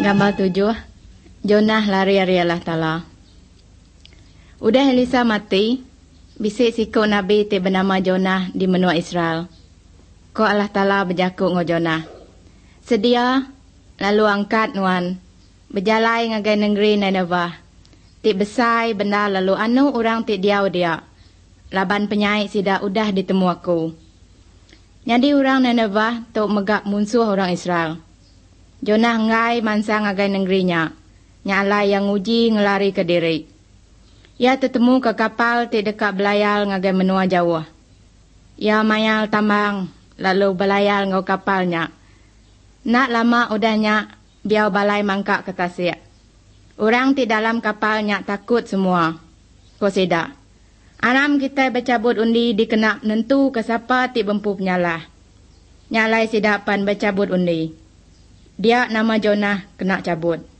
Gambar 7. Jonah lari-lari Allah Ta'ala. Udah Elisa mati, bisik sikut Nabi ti bernama Jonah di menua Israel. Ko Allah Ta'ala berjakuk ngo Jonah. Sedia, lalu angkat nuan, berjalai ngagai negeri Nineveh. Ti besai benda lalu anu orang ti diau dia. Laban penyai sida udah ditemu aku. Jadi orang Nineveh tok megak musuh orang Israel. Jonah ngai mansa ngagai negerinya. Nyala yang uji ngelari ke diri. Ia tertemu ke kapal ti dekat belayal ngagai menua jauh. Ia mayal tambang lalu belayal ngau kapalnya. Nak lama udahnya biau balai mangkak ke tasik. Orang ti dalam kapalnya takut semua. Ko sida. Anam kita bercabut undi dikenap nentu ke siapa ti bempu penyalah. Nyalai sida pan bercabut undi. Dia nama Jonah kena cabut.